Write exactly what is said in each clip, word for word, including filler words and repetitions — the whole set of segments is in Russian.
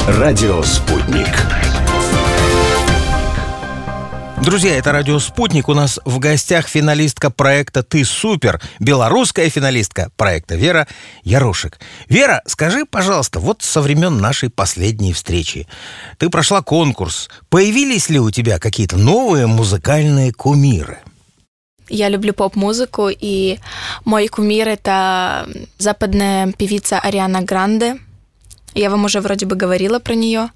Радио «Спутник». Друзья, это «Радио Спутник». У нас в гостях финалистка проекта «Ты супер», белорусская финалистка проекта Вера Ярошек. Вера, скажи, пожалуйста, вот со времен нашей последней встречи ты прошла конкурс. Появились ли у тебя какие-то новые музыкальные кумиры? Я люблю поп-музыку, и мой кумир — это западная певица Ариана Гранде. Я вам уже вроде бы говорила про нее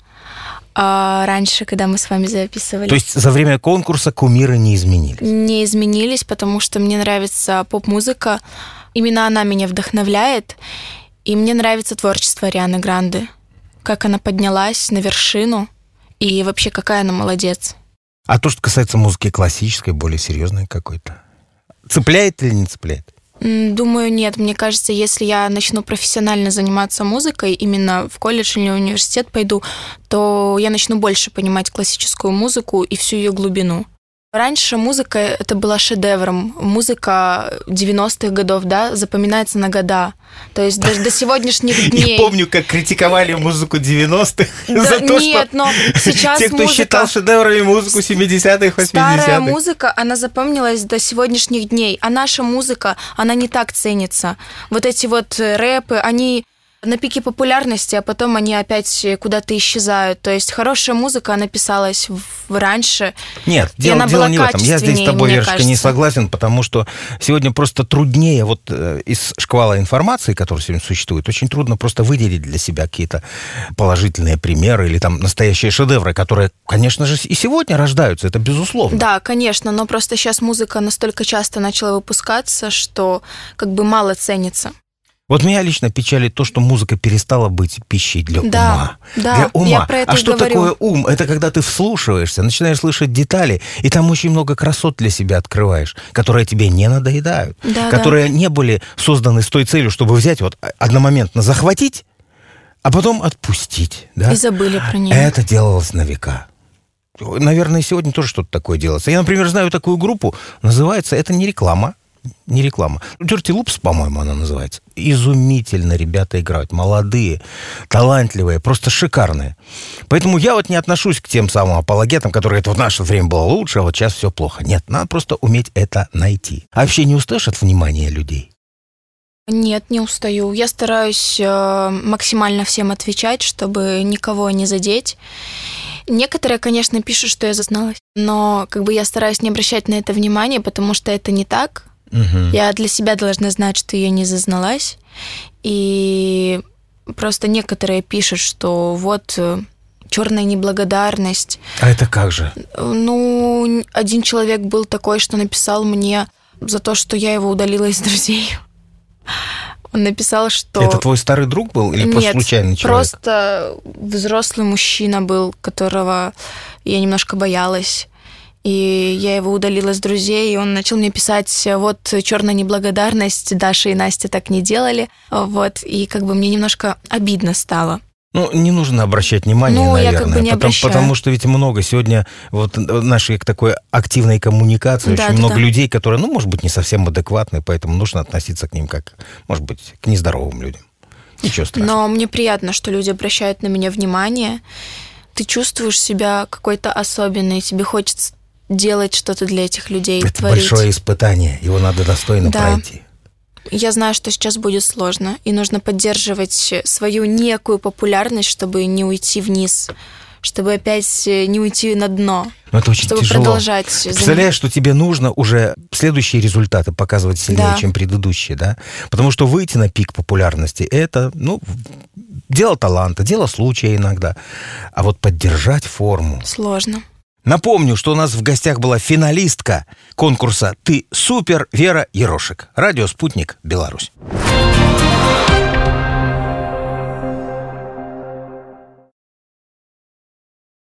а раньше, когда мы с вами записывали. То есть за время конкурса кумиры не изменились? Не изменились, потому что мне нравится поп-музыка. Именно она меня вдохновляет. И мне нравится творчество Арианы Гранде. Как она поднялась на вершину. И вообще, какая она молодец. А то, что касается музыки классической, более серьезной какой-то, цепляет или не цепляет? Думаю, нет. Мне кажется, если я начну профессионально заниматься музыкой, именно в колледж или университет пойду, то я начну больше понимать классическую музыку и всю ее глубину. Раньше музыка — это была шедевром. Музыка девяностых годов, да, запоминается на года. То есть даже до сегодняшних дней. Я помню, как критиковали музыку девяностых за то, нет, что но сейчас те, кто музыка... считал шедеврами музыку семидесятых, восьмидесятых. Старая музыка, она запомнилась до сегодняшних дней. А наша музыка, она не так ценится. Вот эти вот рэпы, они на пике популярности, а потом они опять куда-то исчезают. То есть хорошая музыка, она писалась в... раньше. Нет, дело, дело не в этом. Я здесь с тобой, Верочка, кажется. не согласен, потому что сегодня просто труднее, вот э, из шквала информации, которая сегодня существует, очень трудно просто выделить для себя какие-то положительные примеры или там настоящие шедевры, которые, конечно же, и сегодня рождаются, это безусловно. Да, конечно, но просто сейчас музыка настолько часто начала выпускаться, что как бы мало ценится. Вот меня лично печалит то, что музыка перестала быть пищей для да, ума. Да, для ума. Я про это а что говорю. такое ум? Это когда ты вслушиваешься, начинаешь слышать детали, и там очень много красот для себя открываешь, которые тебе не надоедают, да, которые да. не были созданы с той целью, чтобы взять вот одномоментно захватить, а потом отпустить. Да? И забыли про нее. Это делалось на века. Наверное, сегодня тоже что-то такое делается. Я, например, знаю такую группу, называется, это не реклама, Не реклама. Dirty Loops, по-моему, она называется. Изумительно ребята играют. Молодые, талантливые, просто шикарные. Поэтому я вот не отношусь к тем самым апологетам, которые это в наше время было лучше, а вот сейчас все плохо. Нет, надо просто уметь это найти. А вообще не устаешь от внимания людей? Нет, не устаю. Я стараюсь э, максимально всем отвечать, чтобы никого не задеть. Некоторые, конечно, пишут, что я зазналась, но как бы я стараюсь не обращать на это внимания, потому что это не так. Угу. Я для себя должна знать, что я не зазналась. И просто некоторые пишут, что вот черная неблагодарность. А это как же? Ну, один человек был такой, что написал мне за то, что я его удалила из друзей. Он написал, что... Это твой старый друг был или просто Нет, случайный человек? Просто взрослый мужчина был, которого я немножко боялась. И я его удалила из друзей, и он начал мне писать: вот черная неблагодарность, Даша и Настя так не делали. Вот, и как бы мне немножко обидно стало. Ну, не нужно обращать внимание, ну, наверное, я как бы не потому, потому что ведь много сегодня вот нашей такой активной коммуникации, да, очень да, много да. людей, которые, ну, может быть, не совсем адекватны, поэтому нужно относиться к ним как, может быть, к нездоровым людям. Ничего страшного. Но мне приятно, что люди обращают на меня внимание. Ты чувствуешь себя какой-то особенной, тебе хочется делать что-то для этих людей, это творить. Большое испытание, его надо достойно да. пройти. Я знаю, что сейчас будет сложно, и нужно поддерживать свою некую популярность, чтобы не уйти вниз, чтобы опять не уйти на дно. Но это очень чтобы тяжело. Продолжать. Представляешь, что тебе нужно уже следующие результаты показывать сильнее, да. чем предыдущие, да? Потому что выйти на пик популярности — это, ну, дело таланта, дело случая иногда. А вот поддержать форму... Сложно. Напомню, что у нас в гостях была финалистка конкурса «Ты супер» Вера Ярошек. Радио «Спутник», Беларусь.